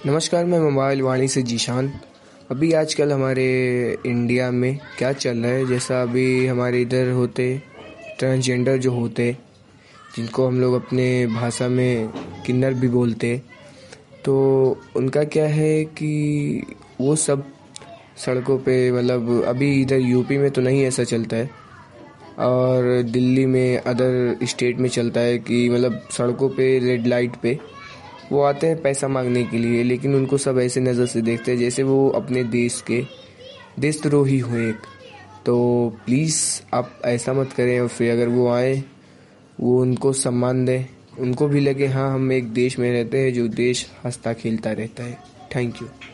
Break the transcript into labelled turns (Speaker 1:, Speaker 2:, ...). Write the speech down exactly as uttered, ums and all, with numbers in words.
Speaker 1: नमस्कार, मैं मोबाइल वाणी से जीशान। अभी आजकल हमारे इंडिया में क्या चल रहा है, जैसा अभी हमारे इधर होते ट्रांसजेंडर जो होते, जिनको हम लोग अपने भाषा में किन्नर भी बोलते, तो उनका क्या है कि वो सब सड़कों पे, मतलब अभी इधर यूपी में तो नहीं ऐसा चलता है, और दिल्ली में अदर स्टेट में चलता है कि मतलब सड़कों पे रेड लाइट पे वो आते हैं पैसा मांगने के लिए, लेकिन उनको सब ऐसे नज़र से देखते हैं जैसे वो अपने देश के देशद्रोही हुए एक। तो प्लीज़ आप ऐसा मत करें, और फिर अगर वो आए, वो उनको सम्मान दें, उनको भी लगे हाँ हम एक देश में रहते हैं जो देश हंसता खेलता रहता है। Thank you.